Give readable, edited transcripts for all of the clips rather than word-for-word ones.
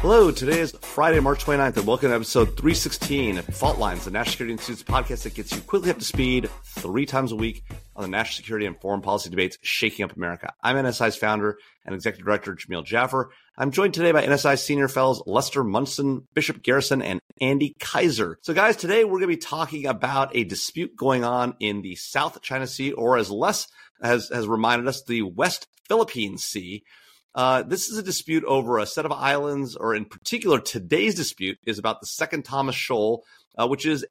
Hello, today is Friday, March 29th, and welcome to episode 316 of Fault Lines, the National Security Institute's podcast that gets you quickly up to speed 3 times a week on the national security and foreign policy debates shaking up America. I'm NSI's founder and executive director, Jamil Jaffer. I'm joined today by NSI senior fellows Lester Munson, Bishop Garrison, and Andy Kaiser. So guys, today we're going to be talking about a dispute going on in the South China Sea, or as Les has reminded us, the West Philippine Sea. This is a dispute over a set of islands, or in particular, today's dispute is about the Second Thomas Shoal, which is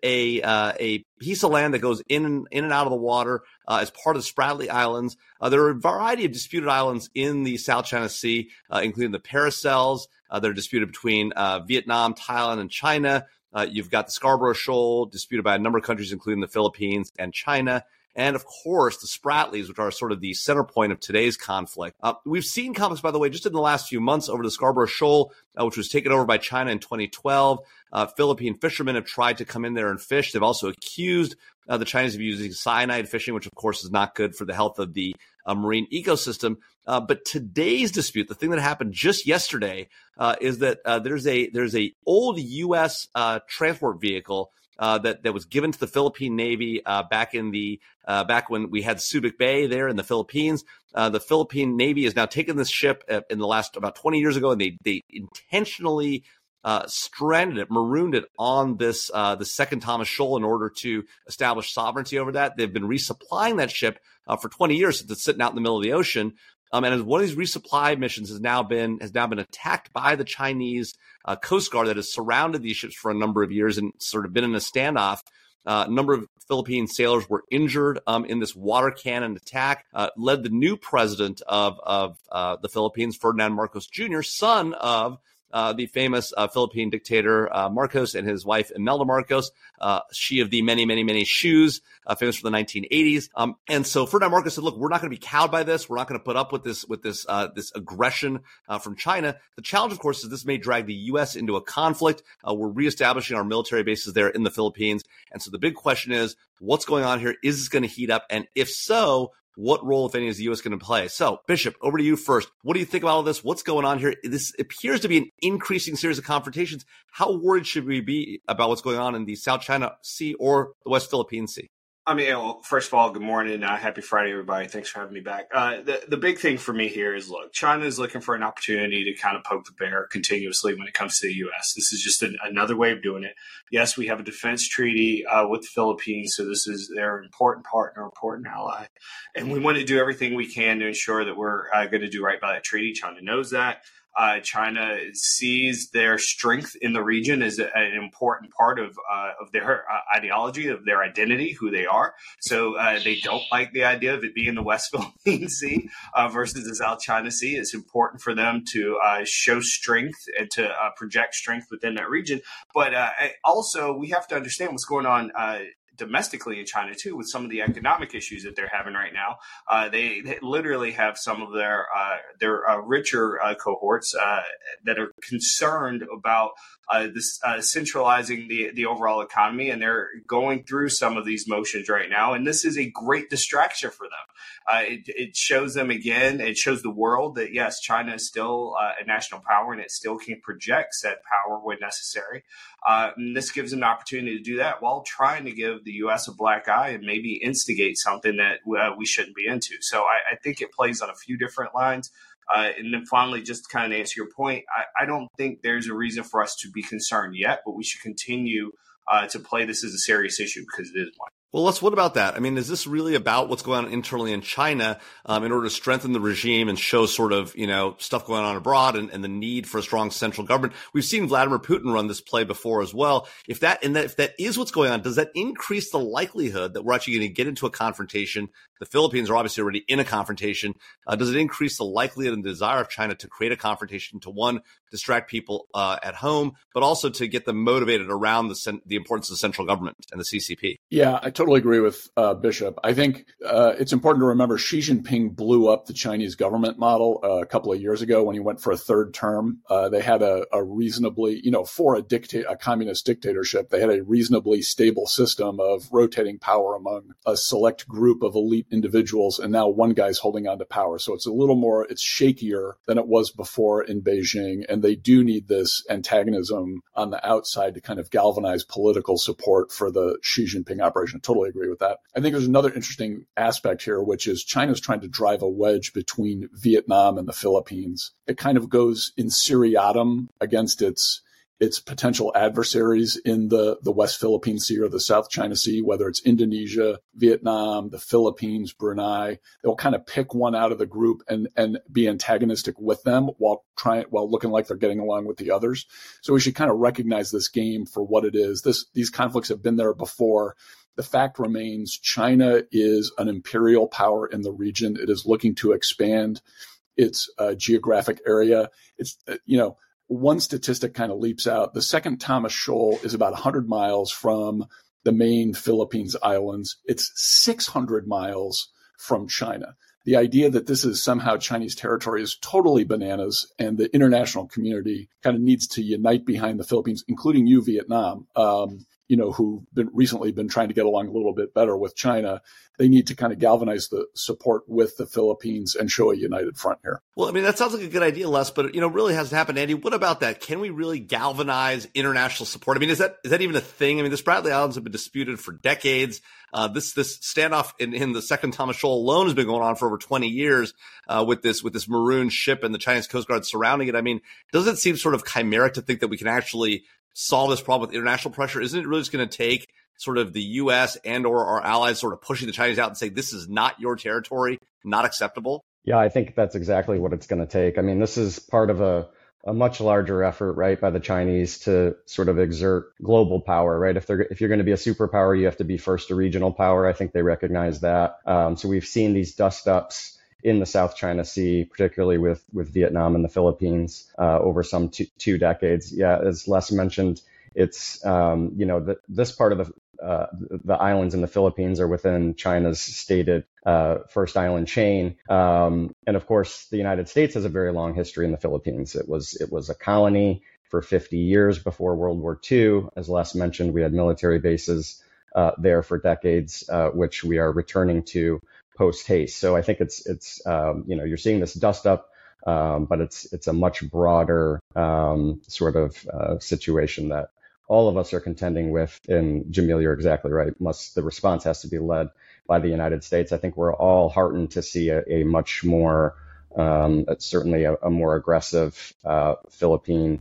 a piece of land that goes in and out of the water as part of the Spratly Islands. There are a variety of disputed islands in the South China Sea, including the Paracels. That are disputed between Vietnam, Thailand, and China. You've got the Scarborough Shoal, disputed by a number of countries, including the Philippines and China. And, of course, the Spratlys, which are sort of the center point of today's conflict. We've seen conflicts, by the way, just in the last few months over the Scarborough Shoal, which was taken over by China in 2012. Philippine fishermen have tried to come in there and fish. They've also accused the Chinese of using cyanide fishing, which, of course, is not good for the health of the marine ecosystem. But today's dispute, the thing that happened just yesterday, is that there's a old U.S. transport vehicle that was given to the Philippine Navy back when we had Subic Bay there in the Philippines. The Philippine Navy has now taken this ship in the last about 20 years ago, and they intentionally stranded it, marooned it on the Second Thomas Shoal in order to establish sovereignty over that. They've been resupplying that ship for 20 years since it's sitting out in the middle of the ocean. And as one of these resupply missions has now been attacked by the Chinese Coast Guard that has surrounded these ships for a number of years and sort of been in a standoff. A number of Philippine sailors were injured in this water cannon attack. Led the new president of the Philippines, Ferdinand Marcos Jr., son of the famous Philippine dictator Marcos, and his wife Imelda Marcos, she of the many, many, many shoes, famous for the 1980s. And so Ferdinand Marcos said, "Look, we're not going to be cowed by this. We're not going to put up with this aggression from China." The challenge, of course, is this may drag the U.S. into a conflict. We're reestablishing our military bases there in the Philippines, and so the big question is, what's going on here? Is this going to heat up? And if so, what role, if any, is the U.S. going to play? So, Bishop, over to you first. What do you think about all this? What's going on here? This appears to be an increasing series of confrontations. How worried should we be about what's going on in the South China Sea or the West Philippine Sea? I mean, well, first of all, good morning. Happy Friday, everybody. Thanks for having me back. The big thing for me here is, look, China is looking for an opportunity to kind of poke the bear continuously when it comes to the U.S. This is just another way of doing it. Yes, we have a defense treaty with the Philippines, so this is their important partner, important ally. And we want to do everything we can to ensure that we're going to do right by that treaty. China knows that. China sees their strength in the region as an important part of their ideology, of their identity, who they are. So they don't like the idea of it being the West Philippine Sea versus the South China Sea. It's important for them to show strength and to project strength within that region. But also, we have to understand what's going on domestically in China too, with some of the economic issues that they're having right now. They literally have some of their richer cohorts that are concerned about this centralizing the overall economy, and they're going through some of these motions right now. And this is a great distraction for them. It shows them again. It shows the world that yes, China is still a national power, and it still can project said power when necessary. And this gives them an opportunity to do that while trying to give the U.S. a black eye and maybe instigate something that we shouldn't be into. So I think it plays on a few different lines. And then finally, just to kind of answer your point, I don't think there's a reason for us to be concerned yet, but we should continue to play this as a serious issue because it is one. Well, what about that? I mean, is this really about what's going on internally in China in order to strengthen the regime and show sort of, stuff going on abroad and the need for a strong central government? We've seen Vladimir Putin run this play before as well. If that is what's going on, does that increase the likelihood that we're actually going to get into a confrontation? The Philippines are obviously already in a confrontation. Does it increase the likelihood and desire of China to create a confrontation to, one, distract people at home, but also to get them motivated around the importance of the central government and the CCP? Yeah, I totally agree with Bishop. I think it's important to remember Xi Jinping blew up the Chinese government model a couple of years ago when he went for a third term. They had a reasonably, for a communist dictatorship, they had a reasonably stable system of rotating power among a select group of elite individuals, and now one guy's holding on to power. So it's a little more, it's shakier than it was before in Beijing. And they do need this antagonism on the outside to kind of galvanize political support for the Xi Jinping operation. I totally agree with that. I think there's another interesting aspect here, which is China's trying to drive a wedge between Vietnam and the Philippines. It kind of goes in seriatim against its potential adversaries in the West Philippine Sea or the South China Sea, whether it's Indonesia, Vietnam, the Philippines, Brunei. They'll kind of pick one out of the group and be antagonistic with them while looking like they're getting along with the others. So we should kind of recognize this game for what it is. These conflicts have been there before. The fact remains China is an imperial power in the region. It is looking to expand its geographic area. It's, one statistic kind of leaps out. The second Thomas Shoal is about 100 miles from the main Philippines islands. It's 600 miles from China. The idea that this is somehow Chinese territory is totally bananas, and the international community kind of needs to unite behind the Philippines, including you, Vietnam, who've recently been trying to get along a little bit better with China. They need to kind of galvanize the support with the Philippines and show a united front here. Well, I mean, that sounds like a good idea, Les, but, really hasn't happened. Andy, what about that? Can we really galvanize international support? I mean, is that even a thing? I mean, the Spratly Islands have been disputed for decades. This standoff in the second Thomas Shoal alone has been going on for over 20 years with this maroon ship and the Chinese Coast Guard surrounding it. I mean, doesn't it seem sort of chimeric to think that we can actually solve this problem with international pressure? Isn't it really just going to take sort of the U.S. and or our allies sort of pushing the Chinese out and say, this is not your territory, not acceptable? Yeah, I think that's exactly what it's going to take. I mean, this is part of a much larger effort, right, by the Chinese to sort of exert global power, right? If you're going to be a superpower, you have to be first a regional power. I think they recognize that. So we've seen these dust-ups in the South China Sea, particularly with Vietnam and the Philippines over some two decades. Yeah, as Les mentioned, it's this part of the islands in the Philippines are within China's stated first island chain, and of course the United States has a very long history in the Philippines. It was a colony for 50 years before World War II. As Les mentioned, we had military bases there for decades, which we are returning to post haste. So I think it's you're seeing this dust up, but it's a much broader sort of situation that all of us are contending with. And Jamil, you're exactly right. The response has to be led by the United States. I think we're all heartened to see a much more, certainly a more aggressive Philippine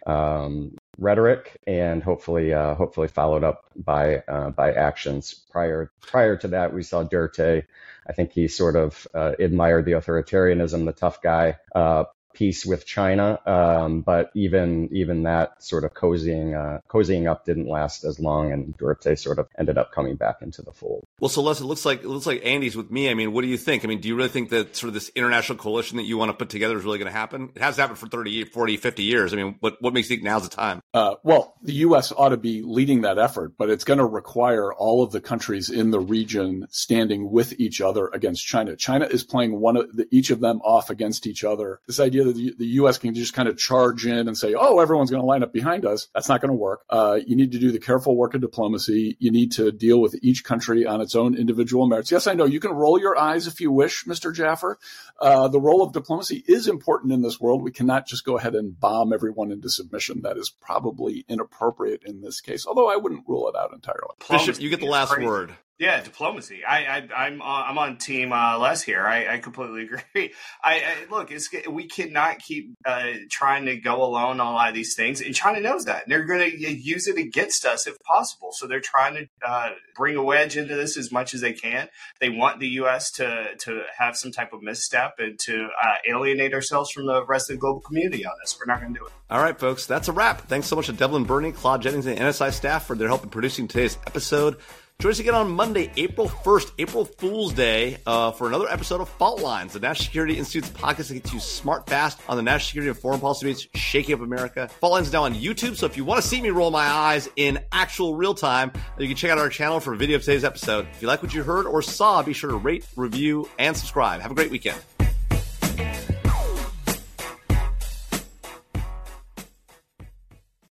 rhetoric, and hopefully followed up by actions. Prior to that, we saw Duterte. I think he sort of admired the authoritarianism, the tough guy piece with China, but even that sort of cozying up didn't last as long, and Duterte sort of ended up coming back into the fold. Well, so Les, it looks like Andy's with me. I mean, what do you think? I mean, do you really think that sort of this international coalition that you want to put together is really going to happen? It has happened for 30, 40, 50 years. I mean, what makes you think now's the time? Well, the U.S. ought to be leading that effort, but it's going to require all of the countries in the region standing with each other against China. China is playing each of them off against each other. This idea that the U.S. can just kind of charge in and say, oh, everyone's going to line up behind us. That's not going to work. You need to do the careful work of diplomacy. You need to deal with each country on its own individual merits. Yes, I know you can roll your eyes if you wish, Mr. Jaffer. The role of diplomacy is important in this world. We cannot just go ahead and bomb everyone into submission. That is probably inappropriate in this case, although I wouldn't rule it out entirely. Bishop, you get the last word. Yeah, diplomacy. I'm on team Les here. I completely agree. Look, we cannot keep trying to go alone on a lot of these things, and China knows that. And they're going to use it against us if possible. So they're trying to bring a wedge into this as much as they can. They want the U.S. to have some type of misstep and to alienate ourselves from the rest of the global community on this. We're not going to do it. All right, folks, that's a wrap. Thanks so much to Devlin Burney, Claude Jennings, and NSI staff for their help in producing today's episode. Join us again on Monday, April 1st, April Fool's Day, for another episode of Fault Lines, the National Security Institute's podcast that gets you smart fast on the national security and foreign policy debates shaking up America. Fault Lines is now on YouTube, so if you want to see me roll my eyes in actual real time, you can check out our channel for a video of today's episode. If you like what you heard or saw, be sure to rate, review, and subscribe. Have a great weekend.